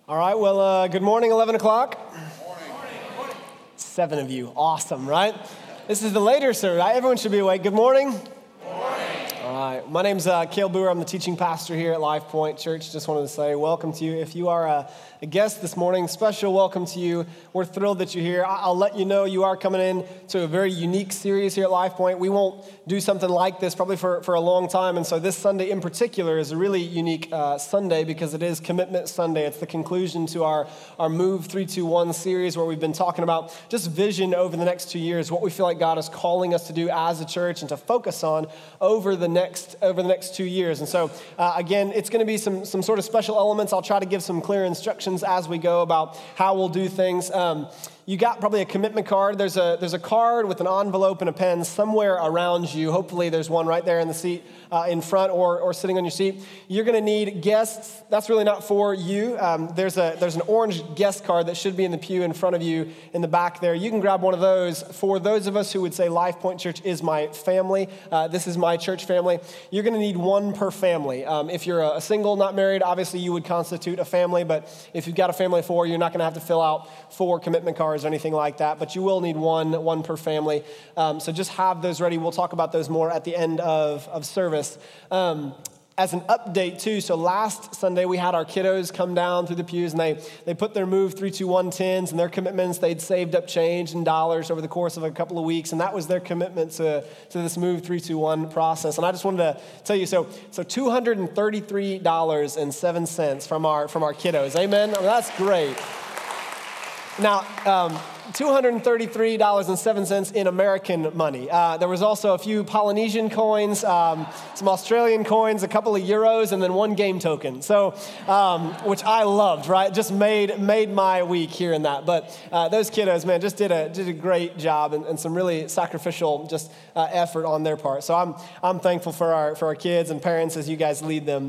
All right, well, good morning, 11 o'clock. Morning. 7 of you, awesome, right? This is the later service, right? Everyone should be awake. Good morning. All right, my name's Cale Boer. I'm the teaching pastor here at Life Point Church. Just wanted to say welcome to you. If you are a guest this morning, special welcome to you. We're thrilled that you're here. I'll let you know you are coming in to a very unique series here at Life Point. We won't do something like this probably for a long time, and so this Sunday in particular is a really unique Sunday because it is Commitment Sunday. It's the conclusion to our Move 321 series where we've been talking about just vision over the next 2 years, what we feel like God is calling us to do as a church and to focus on over the next 2 years. And so, again, it's going to be some sort of special elements. I'll try to give some clear instructions as we go about how we'll do things. You got probably a commitment card. There's a card with an envelope and a pen somewhere around you. Hopefully there's one right there in the seat in front or sitting on your seat. You're going to need guests. That's really not for you. There's an orange guest card that should be in the pew in front of you in the back there. You can grab one of those. For those of us who would say Life Point Church is my family, this is my church family, you're going to need one per family. If you're a single, not married, obviously you would constitute a family, but if you've got a family of 4, you're not going to have to fill out 4 commitment cards or anything like that, but you will need one per family. So just have those ready. We'll talk about those more at the end of service. As an update too, so last Sunday we had our kiddos come down through the pews and they put their Move 321 tins and their commitments. They'd saved up change in dollars over the course of a couple of weeks, and that was their commitment to this Move 321 process. And I just wanted to tell you, so $233.07 from our kiddos. Amen? I mean, that's great. Now, $233.07 in American money. There was also a few Polynesian coins, some Australian coins, a couple of euros, and then 1 game token. So, which I loved, right? Just made my week hearing that. But those kiddos, man, just did a great job and some really sacrificial just effort on their part. So I'm thankful for our kids and parents as you guys lead them.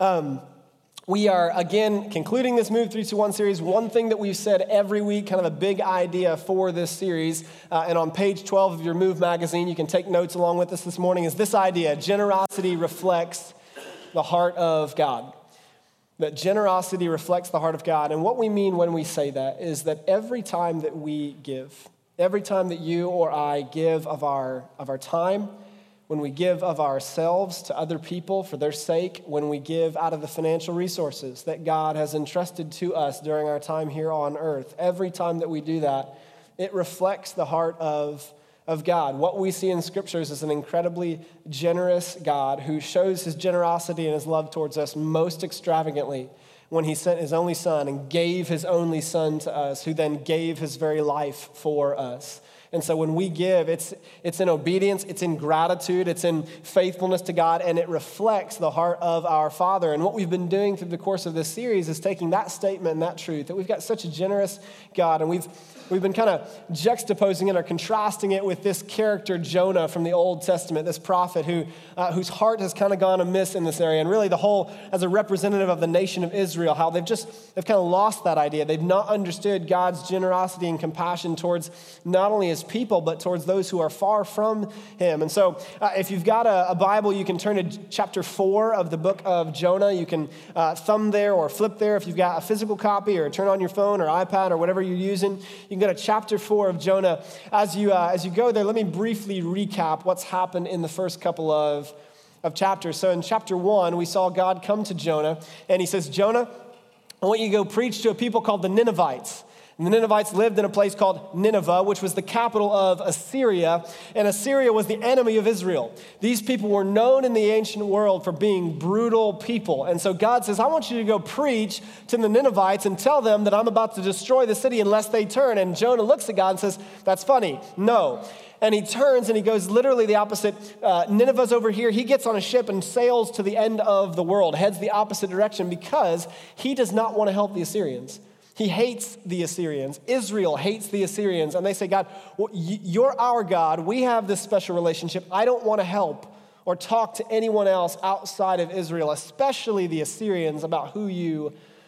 We are, again, concluding this Move 321 series. One thing that we've said every week, kind of a big idea for this series, and on page 12 of your Move magazine, you can take notes along with us this morning, is this idea: generosity reflects the heart of God. That generosity reflects the heart of God. And what we mean when we say that is that every time that we give, every time that you or I give of our time, when we give of ourselves to other people for their sake, when we give out of the financial resources that God has entrusted to us during our time here on earth, every time that we do that, it reflects the heart of God. What we see in scriptures is an incredibly generous God who shows his generosity and his love towards us most extravagantly when he sent his only son and gave his only son to us, who then gave his very life for us. And so when we give, it's in obedience, it's in gratitude, it's in faithfulness to God, and it reflects the heart of our Father. And what we've been doing through the course of this series is taking that statement and that truth, that we've got such a generous God, and we've been kind of juxtaposing it or contrasting it with this character Jonah from the Old Testament, this prophet whose heart has kind of gone amiss in this area. And really the whole, as a representative of the nation of Israel, how they've kind of lost that idea. They've not understood God's generosity and compassion towards not only his people, but towards those who are far from him. And so if you've got a Bible, you can turn to chapter 4 of the book of Jonah. You can thumb there or flip there if you've got a physical copy, or turn on your phone or iPad or whatever you're using. You can go to chapter 4 of Jonah. As you go there, let me briefly recap what's happened in the first couple of chapters. So in chapter 1, we saw God come to Jonah, and he says, Jonah, I want you to go preach to a people called the Ninevites. And the Ninevites lived in a place called Nineveh, which was the capital of Assyria, and Assyria was the enemy of Israel. These people were known in the ancient world for being brutal people. And so God says, I want you to go preach to the Ninevites and tell them that I'm about to destroy the city unless they turn. And Jonah looks at God and says, that's funny. No. And he turns and he goes literally the opposite. Nineveh's over here. He gets on a ship and sails to the end of the world, heads the opposite direction because he does not want to help the Assyrians. He hates the Assyrians. Israel hates the Assyrians. And they say, God, well, you're our God. We have this special relationship. I don't want to help or talk to anyone else outside of Israel, especially the Assyrians, about who you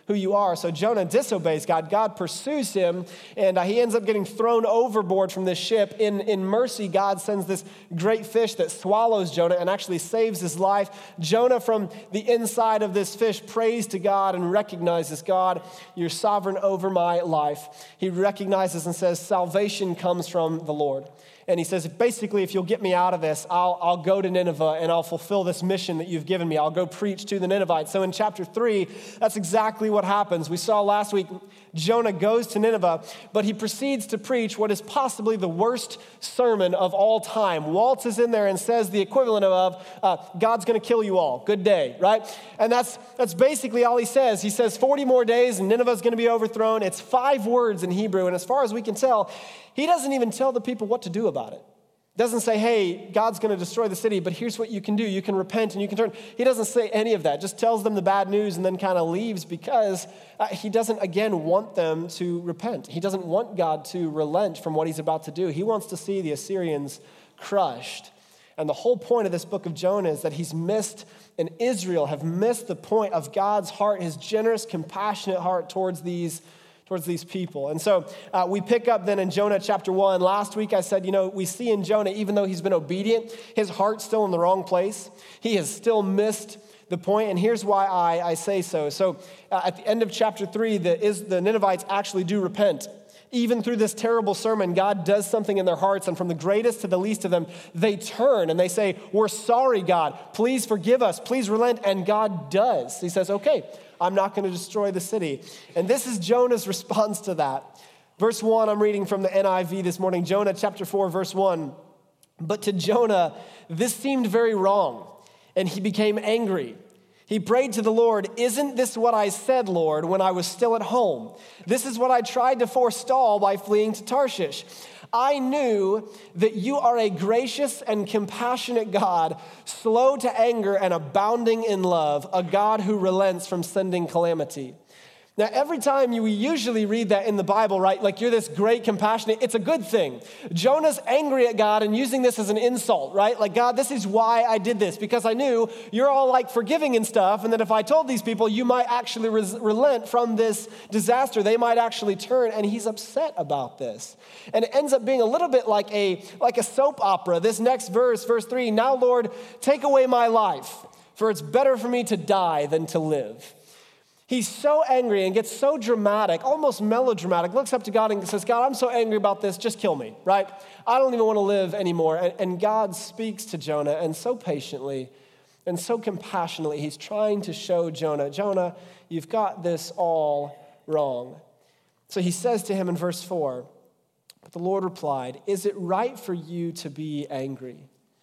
who you are. So Jonah disobeys God. God pursues him, and he ends up getting thrown overboard from this ship. In mercy, God sends this great fish that swallows Jonah and actually saves his life. Jonah, from the inside of this fish, prays to God and recognizes, God, you're sovereign over my life. He recognizes and says, salvation comes from the Lord. And he says, basically, if you'll get me out of this, I'll go to Nineveh and I'll fulfill this mission that you've given me. I'll go preach to the Ninevites. So in chapter 3, that's exactly what happens. We saw last week, Jonah goes to Nineveh, but he proceeds to preach what is possibly the worst sermon of all time. Waltzes in there and says the equivalent of, God's going to kill you all. Good day, right? And that's basically all he says. He says 40 more days and Nineveh's going to be overthrown. It's 5 words in Hebrew, and as far as we can tell, he doesn't even tell the people what to do about it. Doesn't say, hey, God's going to destroy the city, but here's what you can do. You can repent and you can turn. He doesn't say any of that. Just tells them the bad news and then kind of leaves because he doesn't, again, want them to repent. He doesn't want God to relent from what he's about to do. He wants to see the Assyrians crushed. And the whole point of this book of Jonah is that he's missed, and Israel have missed the point of God's heart, his generous, compassionate heart towards these people. And so we pick up then in Jonah chapter 1. Last week I said, we see in Jonah, even though he's been obedient, his heart's still in the wrong place. He has still missed the point, and here's why I say so. So at the end of chapter 3, the Ninevites actually do repent. Even through this terrible sermon, God does something in their hearts, and from the greatest to the least of them, they turn and they say, we're sorry, God. Please forgive us. Please relent. And God does. He says, okay, I'm not going to destroy the city. And this is Jonah's response to that. Verse 1, I'm reading from the NIV this morning. Jonah chapter 4, verse 1. But to Jonah, this seemed very wrong, and he became angry. He prayed to the Lord, isn't this what I said, Lord, when I was still at home? This is what I tried to forestall by fleeing to Tarshish. I knew that you are a gracious and compassionate God, slow to anger and abounding in love, a God who relents from sending calamity. Now, every time we usually read that in the Bible, right, like you're this great, compassionate, it's a good thing. Jonah's angry at God and using this as an insult, right? Like, God, this is why I did this, because I knew you're all like forgiving and stuff, and that if I told these people, you might actually relent from this disaster. They might actually turn, and he's upset about this. And it ends up being a little bit like a soap opera. This next verse, verse 3, now, Lord, take away my life, for it's better for me to die than to live. He's so angry and gets so dramatic, almost melodramatic, looks up to God and says, God, I'm so angry about this, just kill me, right? I don't even want to live anymore. And God speaks to Jonah, and so patiently and so compassionately, he's trying to show Jonah, you've got this all wrong. So he says to him in verse 4, but the Lord replied, is it right for you to be angry?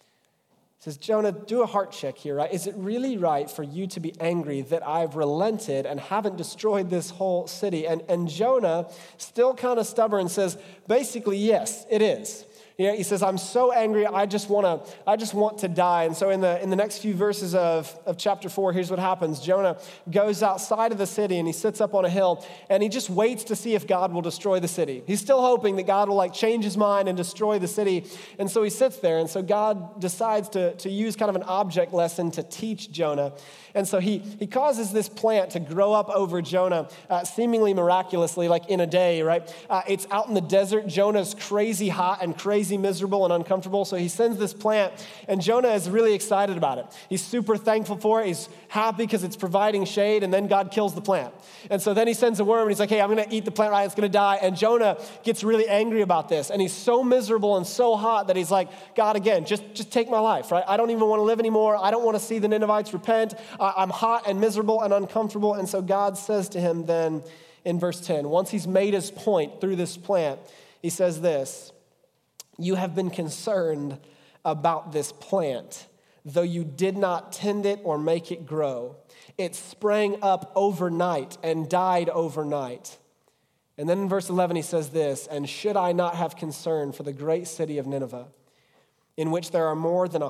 He says, Jonah, do a heart check here, right? Is it really right for you to be angry that I've relented and haven't destroyed this whole city? And Jonah, still kind of stubborn, says, basically, yes, it is. He says, I'm so angry, I just want to die. And so in the next few verses of chapter 4, here's what happens. Jonah goes outside of the city and he sits up on a hill and he just waits to see if God will destroy the city. He's still hoping that God will change his mind and destroy the city. And so he sits there. And so God decides to use kind of an object lesson to teach Jonah. And so he causes this plant to grow up over Jonah, seemingly miraculously, like in a day, right? It's out in the desert. Jonah's crazy hot and crazy miserable and uncomfortable. So he sends this plant, and Jonah is really excited about it. He's super thankful for it. He's happy because it's providing shade, and then God kills the plant. And so then he sends a worm, and he's like, hey, I'm going to eat the plant, right? It's going to die. And Jonah gets really angry about this, and he's so miserable and so hot that he's like, God, again, just take my life, right? I don't even want to live anymore. I don't want to see the Ninevites repent. I'm hot and miserable and uncomfortable. And so God says to him then in verse 10, once he's made his point through this plant, he says this, you have been concerned about this plant, though you did not tend it or make it grow. It sprang up overnight and died overnight. And then in verse 11 he says this, and should I not have concern for the great city of Nineveh, in which there are more than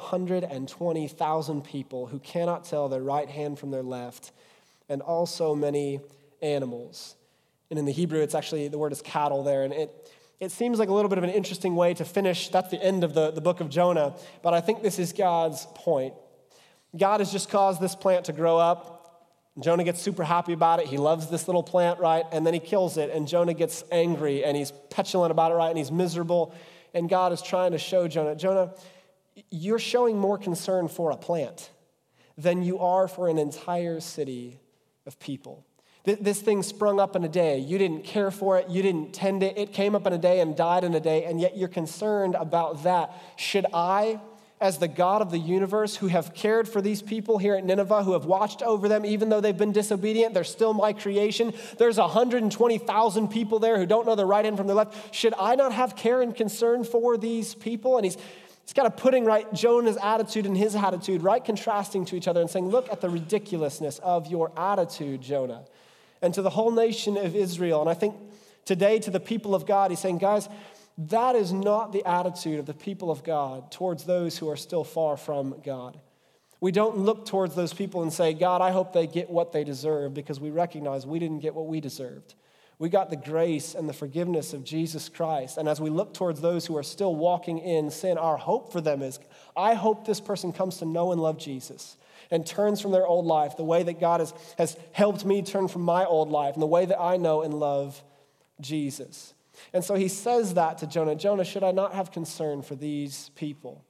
120,000 people who cannot tell their right hand from their left, and also many animals. And in the Hebrew, it's actually, the word is cattle there, and it seems like a little bit of an interesting way to finish. That's the end of the book of Jonah, but I think this is God's point. God has just caused this plant to grow up. Jonah gets super happy about it. He loves this little plant, right? And then he kills it, and Jonah gets angry, and he's petulant about it, right? And he's miserable, and God is trying to show Jonah, you're showing more concern for a plant than you are for an entire city of people. This thing sprung up in a day. You didn't care for it. You didn't tend it. It came up in a day and died in a day, and yet you're concerned about that. Should I, as the God of the universe, who have cared for these people here at Nineveh, who have watched over them, even though they've been disobedient, they're still my creation. There's 120,000 people there who don't know their right hand from their left. Should I not have care and concern for these people? And he's kind of putting right Jonah's attitude and his attitude, right, contrasting to each other and saying, look at the ridiculousness of your attitude, Jonah. And to the whole nation of Israel, and I think today to the people of God, he's saying, guys, that is not the attitude of the people of God towards those who are still far from God. We don't look towards those people and say, God, I hope they get what they deserve, because we recognize we didn't get what we deserved. We got the grace and the forgiveness of Jesus Christ. And as we look towards those who are still walking in sin, our hope for them is, I hope this person comes to know and love Jesus and turns from their old life the way that God has helped me turn from my old life and the way that I know and love Jesus. And so he says that to Jonah. Jonah, should I not have concern for these people?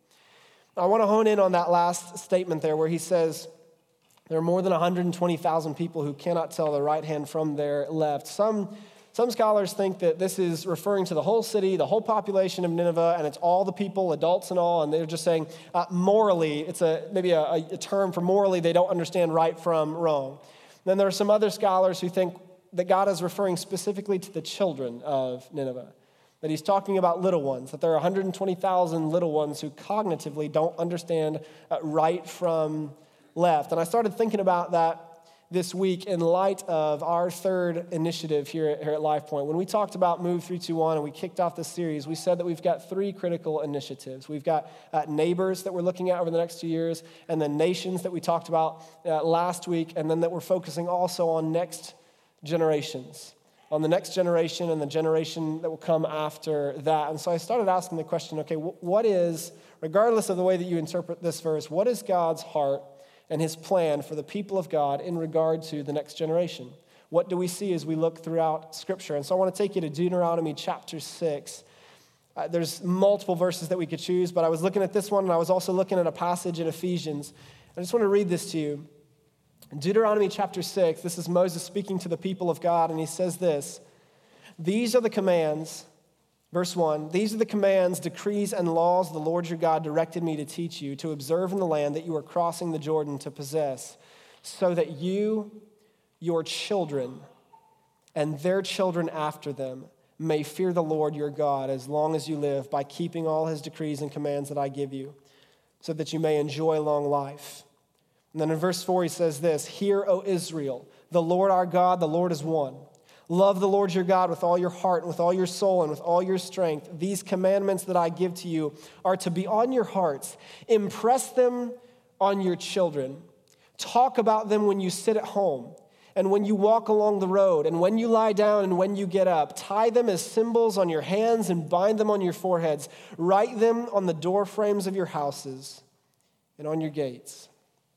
I want to hone in on that last statement there where he says there are more than 120,000 people who cannot tell their right hand from their left. Some scholars think that this is referring to the whole city, the whole population of Nineveh, and it's all the people, adults and all, and they're just saying morally, it's maybe a term for morally, they don't understand right from wrong. Then there are some other scholars who think that God is referring specifically to the children of Nineveh, that he's talking about little ones, that there are 120,000 little ones who cognitively don't understand right from left. And I started thinking about that this week in light of our third initiative here at LifePoint. When we talked about Move 321 and we kicked off this series, we said that we've got three critical initiatives. We've got neighbors that we're looking at over the next 2 years, and then nations that we talked about last week, and then that we're focusing also on next generations, on the next generation and the generation that will come after that. And so I started asking the question, okay, what is, regardless of the way that you interpret this verse, what is God's heart and his plan for the people of God in regard to the next generation? What do we see as we look throughout Scripture? And so I want to take you to Deuteronomy chapter 6. There's multiple verses that we could choose, but I was looking at this one, and I was also looking at a passage in Ephesians. I just want to read this to you. Deuteronomy chapter 6, this is Moses speaking to the people of God, and he says this, these are the commands, verse 1, these are the commands, decrees, and laws the Lord your God directed me to teach you, to observe in the land that you are crossing the Jordan to possess, so that you, your children, and their children after them may fear the Lord your God as long as you live by keeping all his decrees and commands that I give you, so that you may enjoy long life. And then in verse 4 he says this, hear, O Israel, the Lord our God, the Lord is one. Love the Lord your God with all your heart and with all your soul and with all your strength. These commandments that I give to you are to be on your hearts. Impress them on your children. Talk about them when you sit at home and when you walk along the road and when you lie down and when you get up. Tie them as symbols on your hands and bind them on your foreheads. Write them on the door frames of your houses and on your gates.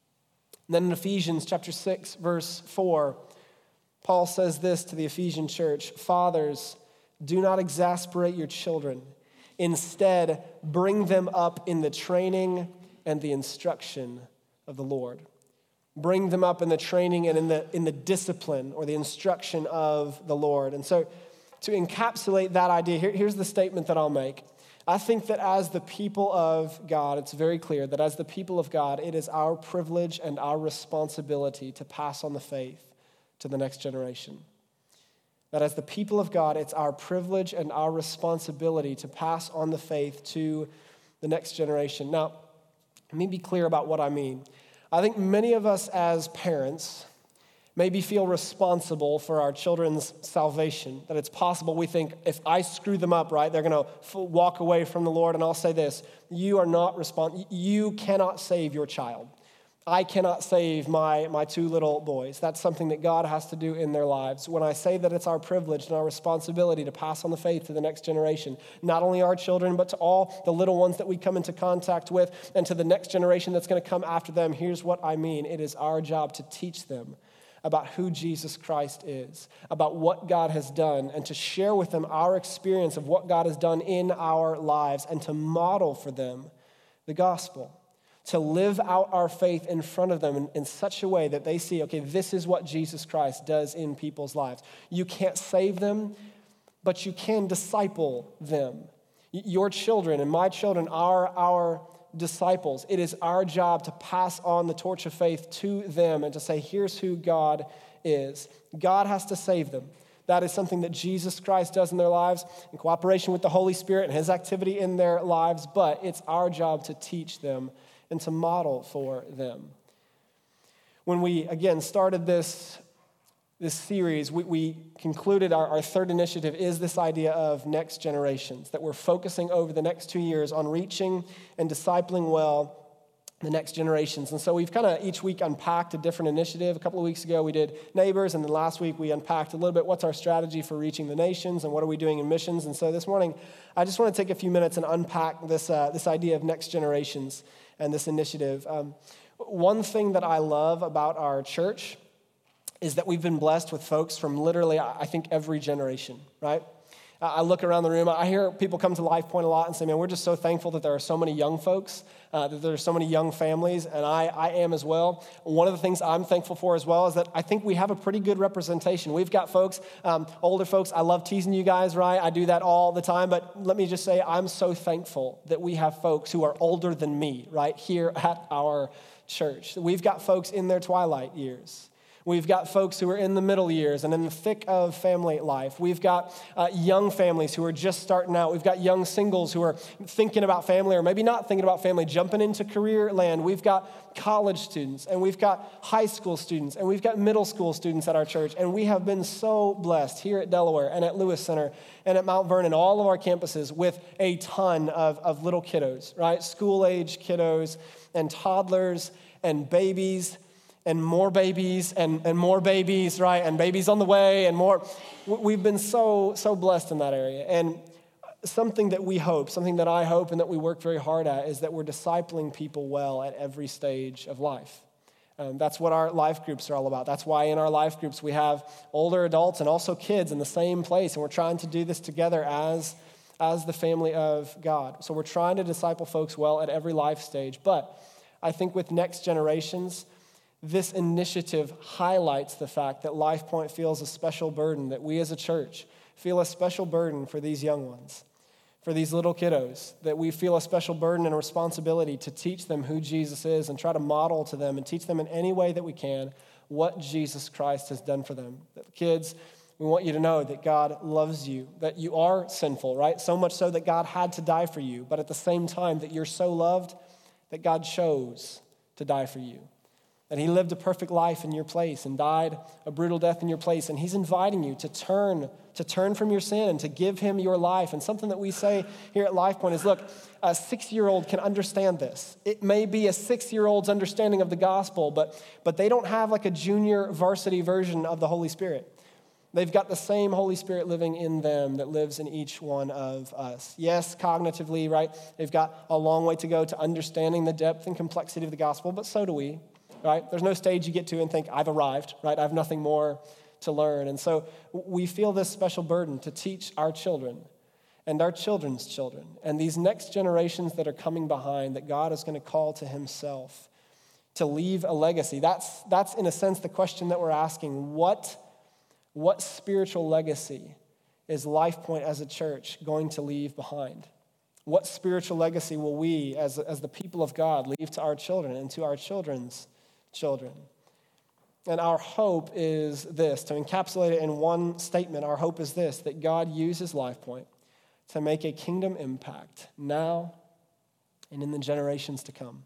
And then in Ephesians chapter 6, verse 4, Paul says this to the Ephesian church, fathers, do not exasperate your children. Instead, bring them up in the training and the instruction of the Lord. Bring them up in the training and in the discipline or the instruction of the Lord. And so to encapsulate that idea, here's the statement that I'll make. I think that as the people of God, it's very clear that as the people of God, it is our privilege and our responsibility to pass on the faith to the next generation. That as the people of God, it's our privilege and our responsibility to pass on the faith to the next generation. Now, let me be clear about what I mean. I think many of us as parents maybe feel responsible for our children's salvation, that it's possible we think if I screw them up, right, they're going to walk away from the Lord. And I'll say this, you cannot save your child. I cannot save my two little boys. That's something that God has to do in their lives. When I say that it's our privilege and our responsibility to pass on the faith to the next generation, not only our children, but to all the little ones that we come into contact with and to the next generation that's going to come after them, here's what I mean. It is our job to teach them about who Jesus Christ is, about what God has done, and to share with them our experience of what God has done in our lives, and to model for them the gospel, to live out our faith in front of them in such a way that they see, okay, this is what Jesus Christ does in people's lives. You can't save them, but you can disciple them. Your children and my children are our disciples. It is our job to pass on the torch of faith to them and to say, here's who God is. God has to save them. That is something that Jesus Christ does in their lives in cooperation with the Holy Spirit and his activity in their lives, but it's our job to teach them and to model for them. When we, again, started this series, we concluded our third initiative is this idea of next generations, that we're focusing over the next 2 years on reaching and discipling well the next generations. And so we've kind of each week unpacked a different initiative. A couple of weeks ago we did neighbors, and then last week we unpacked a little bit what's our strategy for reaching the nations and what are we doing in missions. And so this morning I just want to take a few minutes and unpack this idea of next generations and this initiative. One thing that I love about our church is that we've been blessed with folks from literally, I think, every generation, right? I look around the room, I hear people come to Life Point a lot and say, man, we're just so thankful that there are so many young folks, that there are so many young families, and I am as well. One of the things I'm thankful for as well is that I think we have a pretty good representation. We've got folks, older folks, I love teasing you guys, right? I do that all the time, but let me just say I'm so thankful that we have folks who are older than me, right, here at our church. We've got folks in their twilight years. We've got folks who are in the middle years and in the thick of family life. We've got young families who are just starting out. We've got young singles who are thinking about family or maybe not thinking about family, jumping into career land. We've got college students, and we've got high school students, and we've got middle school students at our church. And we have been so blessed here at Delaware and at Lewis Center and at Mount Vernon, all of our campuses, with a ton of little kiddos, right? School-age kiddos and toddlers and babies and more babies and more babies, right? And babies on the way and more. We've been so blessed in that area. And something that we hope, something that I hope and that we work very hard at is that we're discipling people well at every stage of life. That's what our life groups are all about. That's why in our life groups we have older adults and also kids in the same place. And we're trying to do this together as the family of God. So we're trying to disciple folks well at every life stage. But I think with next generations, this initiative highlights the fact that Life Point feels a special burden, that we as a church feel a special burden for these young ones, for these little kiddos, that we feel a special burden and a responsibility to teach them who Jesus is and try to model to them and teach them in any way that we can what Jesus Christ has done for them. That kids, we want you to know that God loves you, that you are sinful, right? So much so that God had to die for you, but at the same time that you're so loved that God chose to die for you. That he lived a perfect life in your place and died a brutal death in your place. And he's inviting you to turn from your sin and to give him your life. And something that we say here at Life Point is, look, a 6-year-old can understand this. It may be a 6-year-old's understanding of the gospel, but they don't have like a junior varsity version of the Holy Spirit. They've got the same Holy Spirit living in them that lives in each one of us. Yes, cognitively, right? They've got a long way to go to understanding the depth and complexity of the gospel, but so do we. Right? There's no stage you get to and think, I've arrived, right? I have nothing more to learn. And so we feel this special burden to teach our children and our children's children and these next generations that are coming behind that God is going to call to himself to leave a legacy. That's in a sense the question that we're asking. What spiritual legacy is Life Point as a church going to leave behind? What spiritual legacy will we as the people of God leave to our children and to our children's children? And our hope is this, to encapsulate it in one statement, our hope is this, that God uses Life Point to make a kingdom impact now and in the generations to come.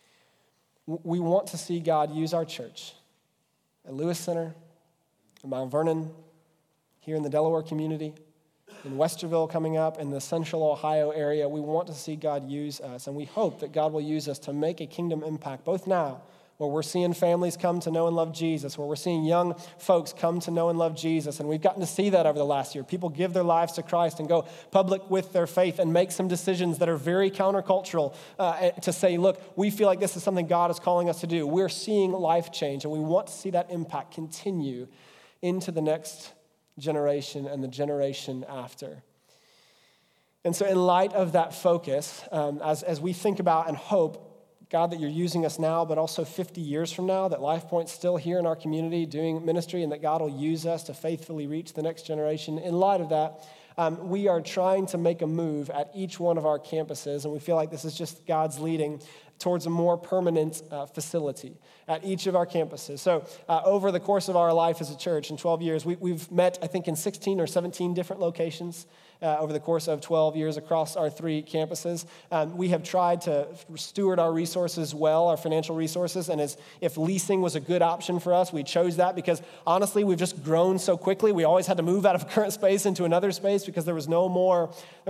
We want to see God use our church at Lewis Center, at Mount Vernon, here in the Delaware community, in Westerville coming up, in the central Ohio area. We want to see God use us, and we hope that God will use us to make a kingdom impact both now where we're seeing families come to know and love Jesus, where we're seeing young folks come to know and love Jesus. And we've gotten to see that over the last year. People give their lives to Christ and go public with their faith and make some decisions that are very countercultural to say, look, we feel like this is something God is calling us to do. We're seeing life change, and we want to see that impact continue into the next generation and the generation after. And so in light of that focus, as we think about and hope, God, that you're using us now, but also 50 years from now, that LifePoint's still here in our community doing ministry, and that God will use us to faithfully reach the next generation. In light of that, we are trying to make a move at each one of our campuses, and we feel like this is just God's leading towards a more permanent facility at each of our campuses. So over the course of our life as a church in 12 years, we've met, I think, in 16 or 17 different locations over the course of 12 years across our 3 campuses. We have tried to steward our resources well, our financial resources, and if leasing was a good option for us, we chose that because, honestly, we've just grown so quickly. We always had to move out of a current space into another space because there was no more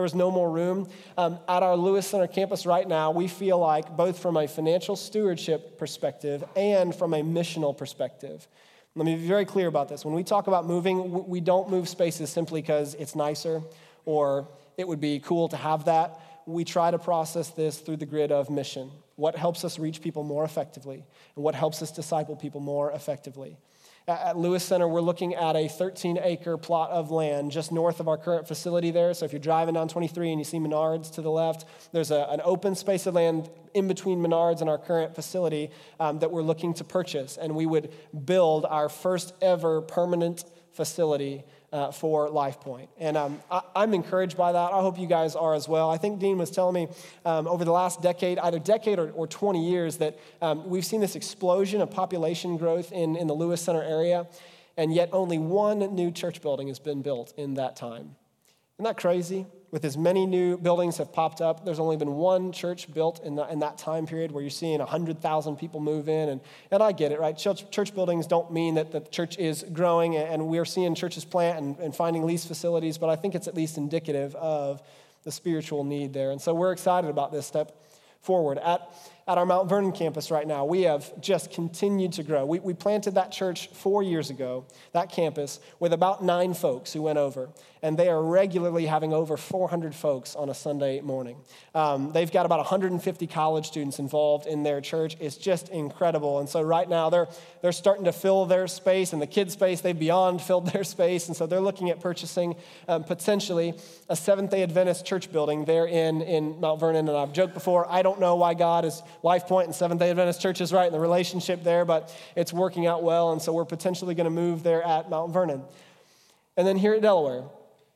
room. At our Lewis Center campus right now, we feel like both from a financial stewardship perspective and from a missional perspective. Let me be very clear about this. When we talk about moving, we don't move spaces simply because it's nicer or it would be cool to have that. We try to process this through the grid of mission. What helps us reach people more effectively, and what helps us disciple people more effectively. At Lewis Center, we're looking at a 13-acre plot of land just north of our current facility there. So if you're driving down 23 and you see Menards to the left, there's an open space of land in between Menards and our current facility that we're looking to purchase. And we would build our first ever permanent facility for LifePoint. And I'm encouraged by that. I hope you guys are as well. I think Dean was telling me over the last decade, either decade or 20 years, that we've seen this explosion of population growth in the Lewis Center area, and yet only one new church building has been built in that time. Isn't that crazy? With as many new buildings have popped up, there's only been one church built in that time period where you're seeing 100,000 people move in. And I get it, right? Church buildings don't mean that the church is growing, and we're seeing churches plant and finding lease facilities, but I think it's at least indicative of the spiritual need there. And so we're excited about this step forward. At our Mount Vernon campus right now, we have just continued to grow. We planted that church 4 years ago, that campus, with about 9 folks who went over. And they are regularly having over 400 folks on a Sunday morning. They've got about 150 college students involved in their church. It's just incredible. And so right now, they're starting to fill their space, and the kids' space, they've beyond filled their space. And so they're looking at purchasing potentially a Seventh-day Adventist church building there in Mount Vernon. And I've joked before, I don't know why God is LifePoint and Seventh-day Adventist churches, right, and the relationship there, but it's working out well, and so we're potentially going to move there at Mount Vernon. And then here at Delaware,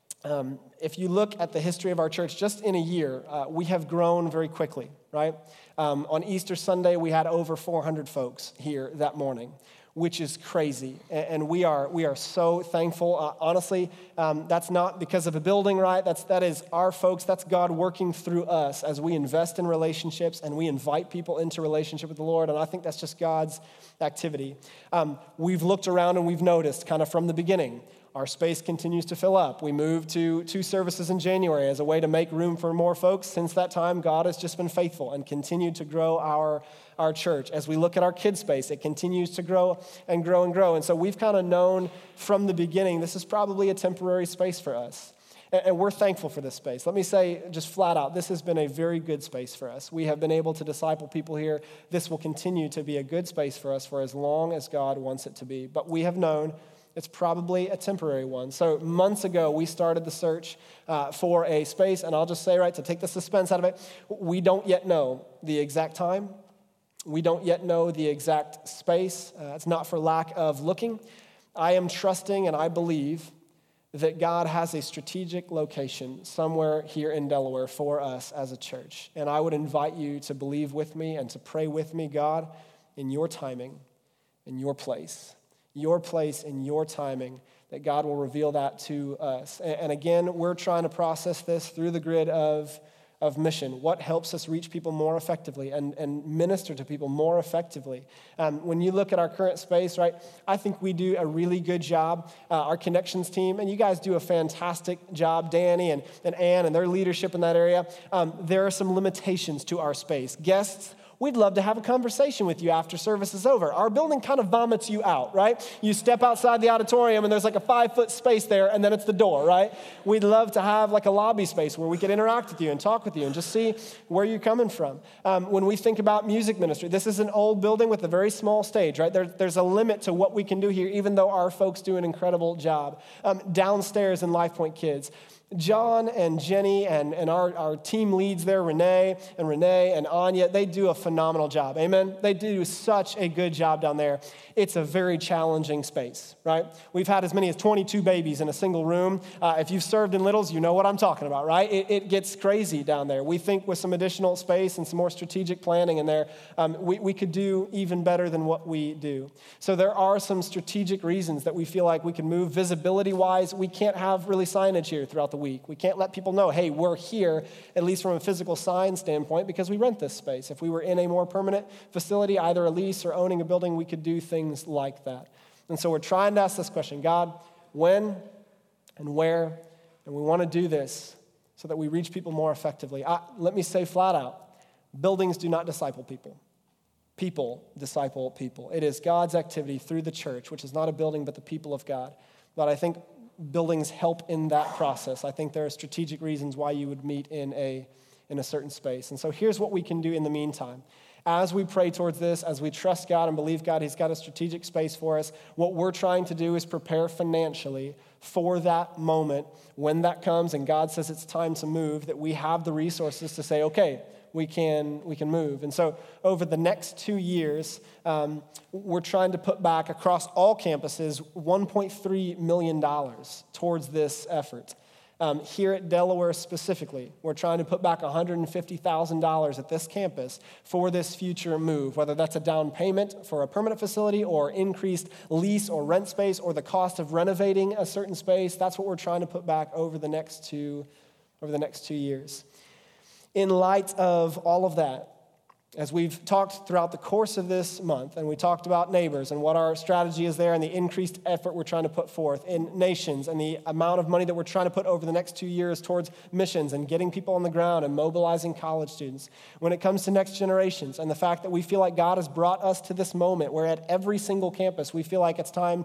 if you look at the history of our church, just in a year, we have grown very quickly, right? On Easter Sunday, we had over 400 folks here that morning, which is crazy, and we are so thankful. Honestly, that's not because of a building, right? That is our folks. That's God working through us as we invest in relationships and we invite people into relationship with the Lord, and I think that's just God's activity. We've looked around and we've noticed kind of from the beginning, our space continues to fill up. We moved to 2 services in January as a way to make room for more folks. Since that time, God has just been faithful and continued to grow our church. As we look at our kids' space, it continues to grow and grow and grow. And so we've kind of known from the beginning, this is probably a temporary space for us. And we're thankful for this space. Let me say just flat out, this has been a very good space for us. We have been able to disciple people here. This will continue to be a good space for us for as long as God wants it to be. But we have known it's probably a temporary one. So months ago, we started the search for a space, and I'll just say, right, to take the suspense out of it, we don't yet know the exact time. We don't yet know the exact space. It's not for lack of looking. I am trusting and I believe that God has a strategic location somewhere here in Delaware for us as a church. And I would invite you to believe with me and to pray with me, God, in your timing, in your place in your timing, that God will reveal that to us. And again, we're trying to process this through the grid of mission. What helps us reach people more effectively and minister to people more effectively? When you look at our current space, right, I think we do a really good job. Our connections team, and you guys do a fantastic job, Danny and Ann and their leadership in that area. There are some limitations to our space. Guests we'd love to have a conversation with you after service is over. Our building kind of vomits you out, right? You step outside the auditorium and there's like a 5-foot space there and then it's the door, right? We'd love to have like a lobby space where we could interact with you and talk with you and just see where you're coming from. When we think about music ministry, this is an old building with a very small stage, right? There's a limit to what we can do here, even though our folks do an incredible job. Downstairs in Life Point Kids, John and Jenny and our team leads there, Renee and Anya, they do a phenomenal job. Amen? They do such a good job down there. It's a very challenging space, right? We've had as many as 22 babies in a single room. If you've served in Littles, you know what I'm talking about, right? It gets crazy down there. We think with some additional space and some more strategic planning in there, we could do even better than what we do. So there are some strategic reasons that we feel like we can move visibility-wise. We can't have really signage here throughout the week. We can't let people know, hey, we're here, at least from a physical sign standpoint, because we rent this space. If we were in a more permanent facility, either a lease or owning a building, we could do things like that. And so we're trying to ask this question, God, when and where, and we want to do this so that we reach people more effectively. Let me say flat out, buildings do not disciple people. People disciple people. It is God's activity through the church, which is not a building, but the people of God. But I think buildings help in that process. I think there are strategic reasons why you would meet in a certain space. And so here's what we can do in the meantime. As we pray towards this, as we trust God and believe God, He's got a strategic space for us, what we're trying to do is prepare financially for that moment when that comes and God says it's time to move, that we have the resources to say, okay, we can move. And so over the next 2 years, we're trying to put back across all campuses $1.3 million towards this effort. Here at Delaware specifically, we're trying to put back $150,000 at this campus for this future move, whether that's a down payment for a permanent facility or increased lease or rent space or the cost of renovating a certain space. That's what we're trying to put back over the next 2 years. In light of all of that, as we've talked throughout the course of this month, and we talked about neighbors and what our strategy is there and the increased effort we're trying to put forth in nations and the amount of money that we're trying to put over the next 2 years towards missions and getting people on the ground and mobilizing college students. When it comes to next generations and the fact that we feel like God has brought us to this moment where at every single campus we feel like it's time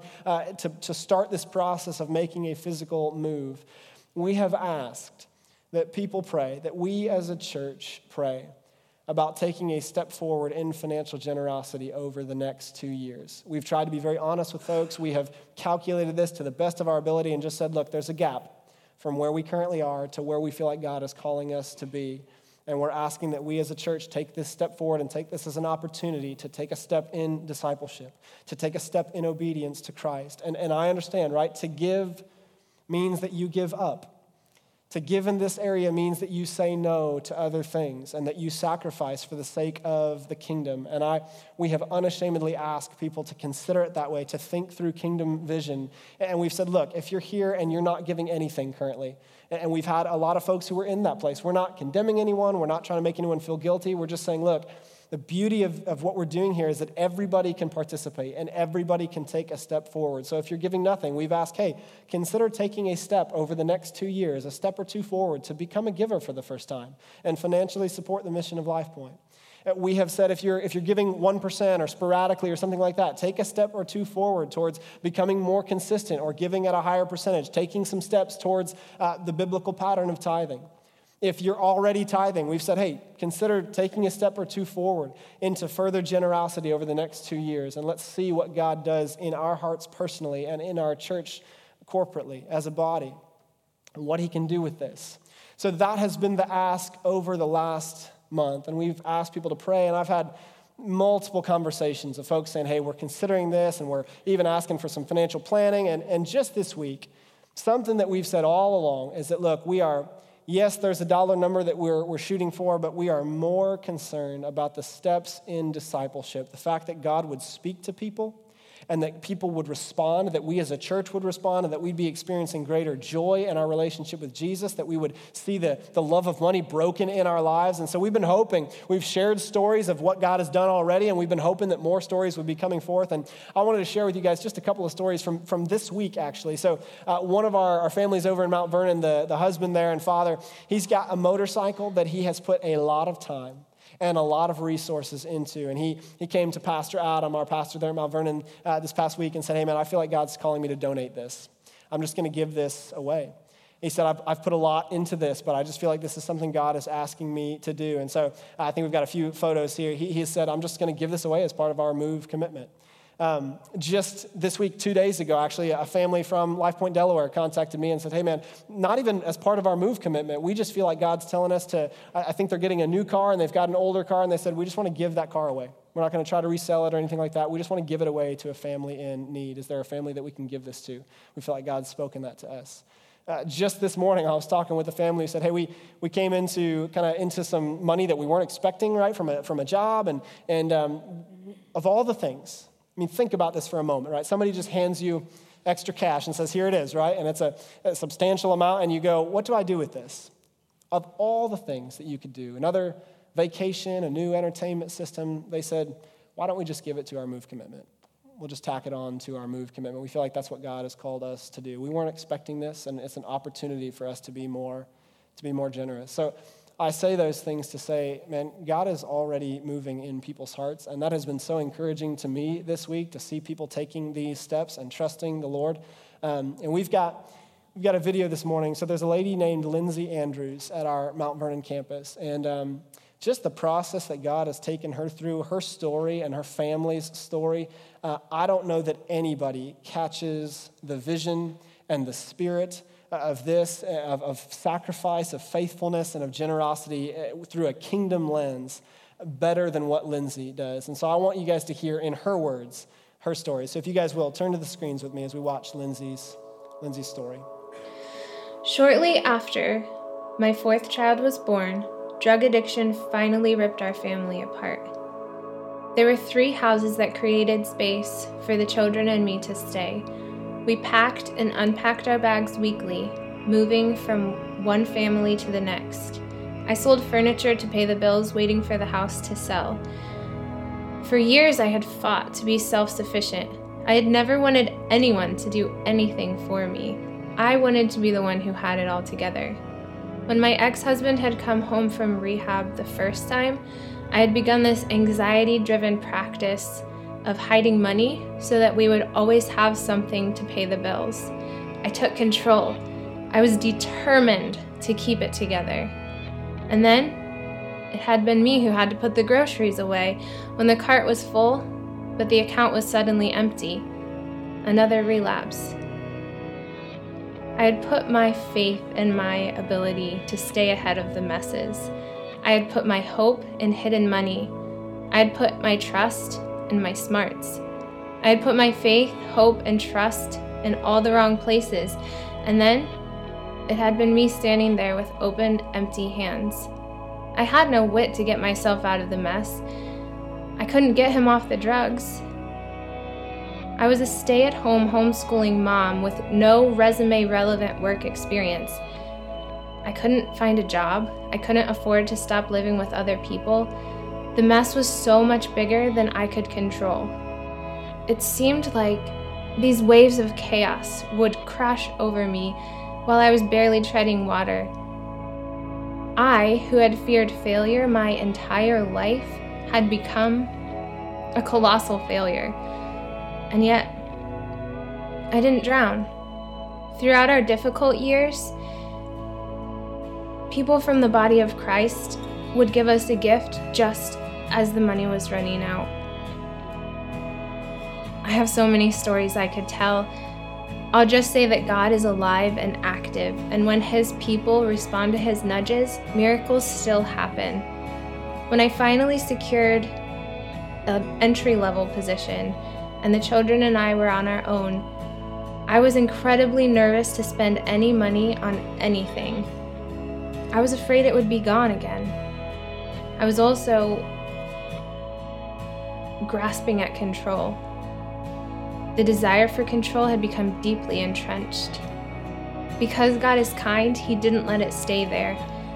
to start this process of making a physical move, we have asked that people pray, that we as a church pray about taking a step forward in financial generosity over the next 2 years. We've tried to be very honest with folks. We have calculated this to the best of our ability and just said, look, there's a gap from where we currently are to where we feel like God is calling us to be. And we're asking that we as a church take this step forward and take this as an opportunity to take a step in discipleship, to take a step in obedience to Christ. And I understand, right? To give means that you give up. To give in this area means that you say no to other things and that you sacrifice for the sake of the kingdom. And we have unashamedly asked people to consider it that way, to think through kingdom vision. And we've said, look, if you're here and you're not giving anything currently, and we've had a lot of folks who are in that place, we're not condemning anyone, we're not trying to make anyone feel guilty, we're just saying, look, the beauty of what we're doing here is that everybody can participate and everybody can take a step forward. So if you're giving nothing, we've asked, hey, consider taking a step over the next 2 years, a step or two forward to become a giver for the first time and financially support the mission of LifePoint. We have said if you're giving 1% or sporadically or something like that, take a step or two forward towards becoming more consistent or giving at a higher percentage, taking some steps towards the biblical pattern of tithing. If you're already tithing, we've said, hey, consider taking a step or two forward into further generosity over the next 2 years, and let's see what God does in our hearts personally and in our church corporately as a body, and what He can do with this. So that has been the ask over the last month, and we've asked people to pray, and I've had multiple conversations of folks saying, hey, we're considering this, and we're even asking for some financial planning, and just this week, something that we've said all along is that, look, yes, there's a dollar number that we're shooting for, but we are more concerned about the steps in discipleship, the fact that God would speak to people and that people would respond, that we as a church would respond, and that we'd be experiencing greater joy in our relationship with Jesus, that we would see the love of money broken in our lives. And so we've been hoping, we've shared stories of what God has done already, and we've been hoping that more stories would be coming forth. And I wanted to share with you guys just a couple of stories from this week, actually. So one of our families over in Mount Vernon, the husband there and father, he's got a motorcycle that he has put a lot of time and a lot of resources into. And he came to Pastor Adam, our pastor there at Mount Vernon, this past week and said, hey man, I feel like God's calling me to donate this. I'm just going to give this away. He said, I've put a lot into this, but I just feel like this is something God is asking me to do. And so I think we've got a few photos here. He said, I'm just going to give this away as part of our Move commitment. Just this week, 2 days ago, actually, a family from Life Point, Delaware contacted me and said, hey man, not even as part of our Move commitment, we just feel like God's telling us to, I think they're getting a new car and they've got an older car, and they said, we just want to give that car away. We're not going to try to resell it or anything like that. We just want to give it away to a family in need. Is there a family that we can give this to? We feel like God's spoken that to us. Just this morning, I was talking with a family who said, hey, we came into some money that we weren't expecting, right, from a job, and of all the things, I mean, think about this for a moment, right? Somebody just hands you extra cash and says, here it is, right? And it's a substantial amount, and you go, what do I do with this? Of all the things that you could do, another vacation, a new entertainment system, they said, why don't we just give it to our Move commitment? We'll just tack it on to our Move commitment. We feel like that's what God has called us to do. We weren't expecting this, and it's an opportunity for us to be more generous. So I say those things to say, man, God is already moving in people's hearts, and that has been so encouraging to me this week to see people taking these steps and trusting the Lord. And we've got a video this morning. So there's a lady named Lindsay Andrews at our Mount Vernon campus, and just the process that God has taken her through, her story and her family's story. I don't know that anybody catches the vision and the spirit of this, of sacrifice, of faithfulness, and of generosity through a kingdom lens better than what Lindsay does. And so I want you guys to hear in her words, her story. So if you guys will, turn to the screens with me as we watch Lindsay's story. Shortly after my fourth child was born, drug addiction finally ripped our family apart. There were 3 houses that created space for the children and me to stay. We packed and unpacked our bags weekly, moving from one family to the next. I sold furniture to pay the bills, waiting for the house to sell. For years, I had fought to be self-sufficient. I had never wanted anyone to do anything for me. I wanted to be the one who had it all together. When my ex-husband had come home from rehab the first time, I had begun this anxiety-driven practice of hiding money so that we would always have something to pay the bills. I took control. I was determined to keep it together. And then, it had been me who had to put the groceries away when the cart was full, but the account was suddenly empty. Another relapse. I had put my faith in my ability to stay ahead of the messes. I had put my hope in hidden money. I had put my trust in my smarts. I had put my faith, hope, and trust in all the wrong places. And then, it had been me standing there with open, empty hands. I had no wit to get myself out of the mess. I couldn't get him off the drugs. I was a stay-at-home homeschooling mom with no resume-relevant work experience. I couldn't find a job. I couldn't afford to stop living with other people. The mess was so much bigger than I could control. It seemed like these waves of chaos would crash over me while I was barely treading water. I, who had feared failure my entire life, had become a colossal failure. And yet, I didn't drown. Throughout our difficult years, people from the body of Christ would give us a gift just as the money was running out. I have so many stories I could tell. I'll just say that God is alive and active, and when His people respond to His nudges, miracles still happen. When I finally secured an entry-level position, and the children and I were on our own, I was incredibly nervous to spend any money on anything. I was afraid it would be gone again. I was also grasping at control. The desire for control had become deeply entrenched. Because God is kind, He didn't let it stay there.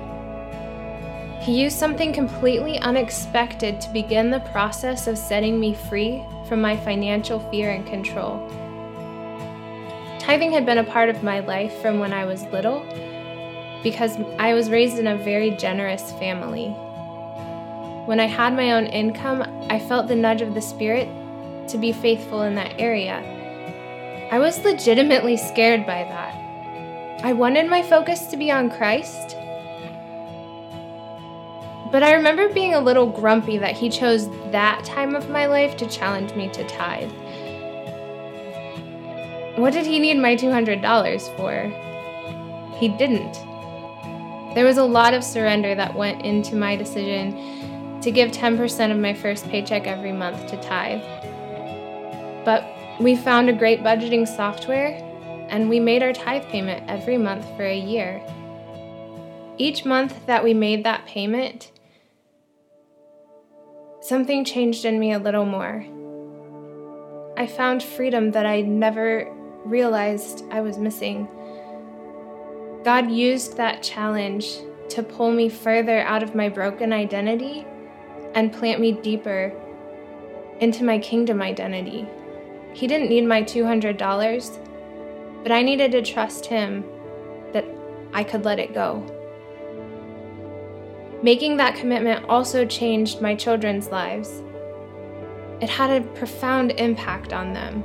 He used something completely unexpected to begin the process of setting me free from my financial fear and control. Tithing had been a part of my life from when I was little because I was raised in a very generous family. when I had my own income, I felt the nudge of the Spirit to be faithful in that area. I was legitimately scared by that. I wanted my focus to be on Christ, but I remember being a little grumpy that he chose that time of my life to challenge me to tithe. What did he need my $200 for? He didn't. There was a lot of surrender that went into my decision to give 10% of my first paycheck every month to tithe. But we found a great budgeting software, and we made our tithe payment every month for a year. Each month that we made that payment, something changed in me a little more. I found freedom that I never realized I was missing. God used that challenge to pull me further out of my broken identity and plant me deeper into my kingdom identity. He didn't need my $200, but I needed to trust him that I could let it go. Making that commitment also changed my children's lives. It had a profound impact on them.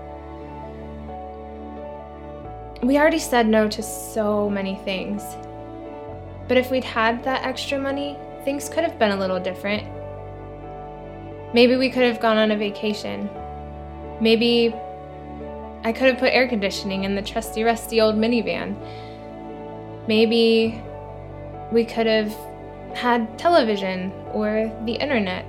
We already said no to so many things, but if we'd had that extra money, things could have been a little different. Maybe we could have gone on a vacation. Maybe I could have put air conditioning in the trusty, rusty old minivan. Maybe we could have had television or the internet.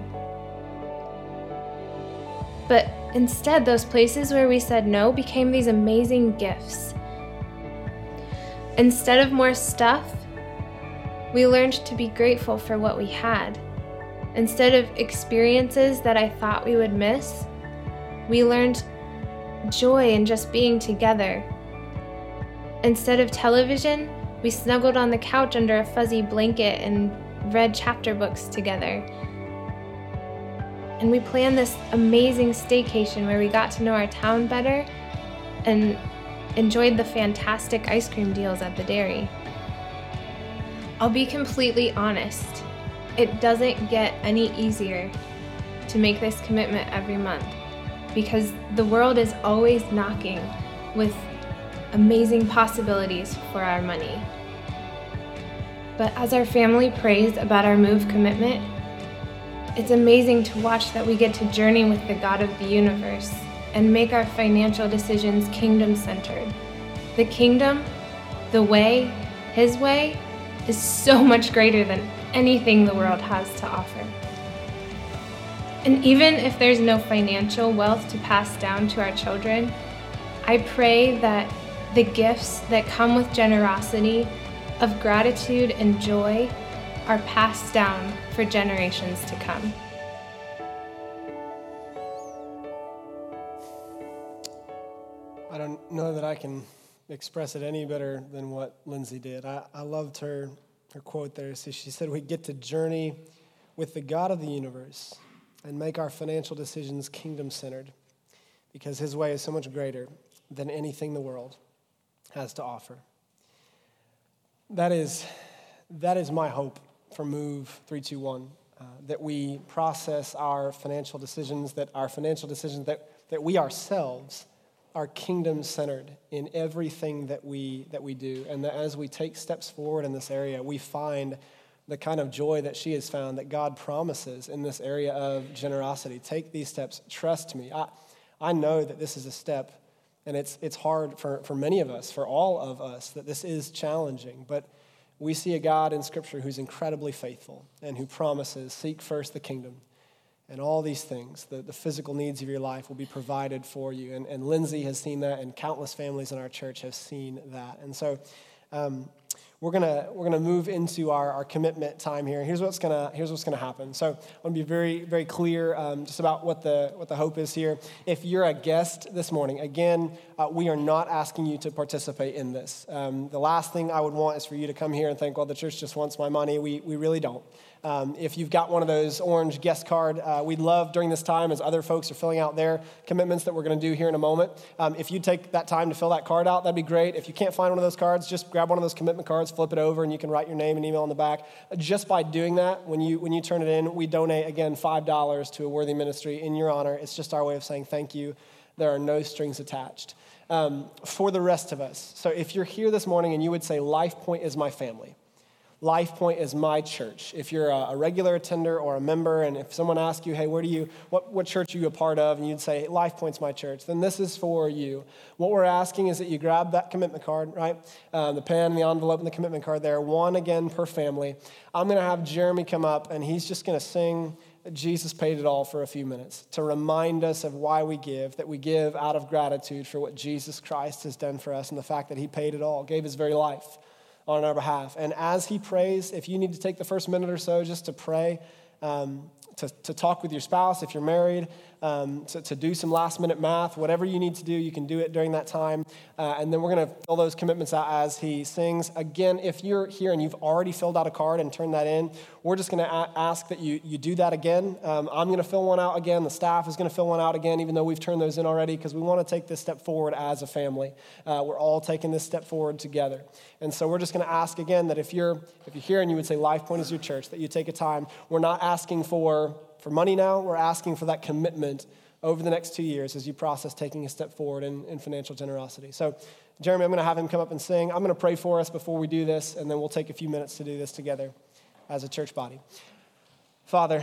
But instead, those places where we said no became these amazing gifts. Instead of more stuff, we learned to be grateful for what we had. Instead of experiences that I thought we would miss, we learned joy in just being together. Instead of television, we snuggled on the couch under a fuzzy blanket and read chapter books together. And we planned this amazing staycation where we got to know our town better and enjoyed the fantastic ice cream deals at the dairy. I'll be completely honest, it doesn't get any easier to make this commitment every month because the world is always knocking with amazing possibilities for our money. But as our family prays about our move commitment, it's amazing to watch that we get to journey with the God of the universe and make our financial decisions kingdom-centered. The kingdom, the way, his way, is so much greater than anything the world has to offer. And even if there's no financial wealth to pass down to our children, I pray that the gifts that come with generosity, of gratitude and joy, are passed down for generations to come. I don't know that I can express it any better than what Lindsay did. I loved her quote there. So she said, we get to journey with the God of the universe and make our financial decisions kingdom-centered because his way is so much greater than anything the world has to offer. That is my hope for Move 321, that we process our financial decisions, that we ourselves are kingdom-centered in everything that we do, and that as we take steps forward in this area, we find the kind of joy that she has found that God promises in this area of generosity. Take these steps. Trust me. I know that this is a step, and it's hard for many of us, for all of us, that this is challenging, but we see a God in Scripture who's incredibly faithful and who promises, seek first the kingdom, and all these things, the physical needs of your life will be provided for you. And Lindsay has seen that, and countless families in our church have seen that. And so we're gonna move into our commitment time here. Here's what's gonna happen. So I want to be very, very clear just about what the hope is here. If you're a guest this morning, again, we are not asking you to participate in this. The last thing I would want is for you to come here and think, well, the church just wants my money. We really don't. If you've got one of those orange guest card, we'd love during this time as other folks are filling out their commitments that we're going to do here in a moment. If you take that time to fill that card out, that'd be great. If you can't find one of those cards, just grab one of those commitment cards cards, flip it over, and you can write your name and email on the back. Just by doing that, when you turn it in, we donate, again, $5 to a worthy ministry in your honor. It's just our way of saying thank you. There are no strings attached. For the rest of us, so if you're here this morning and you would say, LifePoint is my family, LifePoint is my church. If you're a regular attender or a member, and if someone asks you, hey, what church are you a part of? And you'd say, hey, LifePoint's my church, then this is for you. What we're asking is that you grab that commitment card, right? The pen, the envelope, and the commitment card there, one again per family. I'm going to have Jeremy come up, and he's just going to sing Jesus Paid It All for a few minutes to remind us of why we give, that we give out of gratitude for what Jesus Christ has done for us and the fact that he paid it all, gave his very life on our behalf. And as he prays, if you need to take the first minute or so just to pray, to talk with your spouse, if you're married, to do some last minute math, whatever you need to do, you can do it during that time. And then we're going to fill those commitments out as he sings. Again, if you're here and you've already filled out a card and turned that in, we're just going to ask that you do that again. I'm going to fill one out again. The staff is going to fill one out again, even though we've turned those in already, because we want to take this step forward as a family. We're all taking this step forward together. And so we're just going to ask again that if you're here and you would say LifePoint is your church, that you take a time. We're not asking for money now. We're asking for that commitment over the next 2 years as you process taking a step forward in financial generosity. So, Jeremy, I'm going to have him come up and sing. I'm going to pray for us before we do this, and then we'll take a few minutes to do this together as a church body. Father,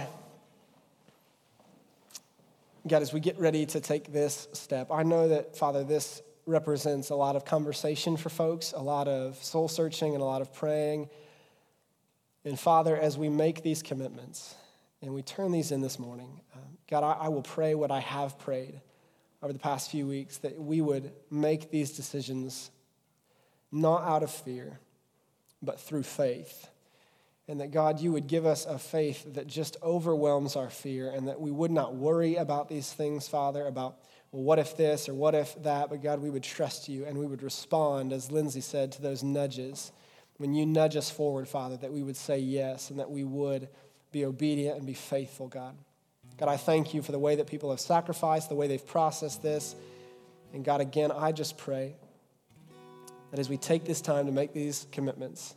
God, as we get ready to take this step, I know that, Father, this represents a lot of conversation for folks, a lot of soul searching and a lot of praying. And Father, as we make these commitments and we turn these in this morning, God, I will pray what I have prayed over the past few weeks, that we would make these decisions not out of fear, but through faith. And that, God, you would give us a faith that just overwhelms our fear, and that we would not worry about these things, Father, about, well, what if this or what if that, but God, we would trust you and we would respond, as Lindsay said, to those nudges. When you nudge us forward, Father, that we would say yes and that we would be obedient and be faithful, God. God, I thank you for the way that people have sacrificed, the way they've processed this. And God, again, I just pray that as we take this time to make these commitments,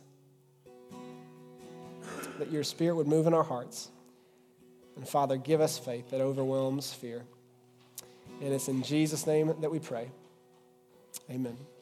that your Spirit would move in our hearts. And Father, give us faith that overwhelms fear. And it's in Jesus' name that we pray. Amen.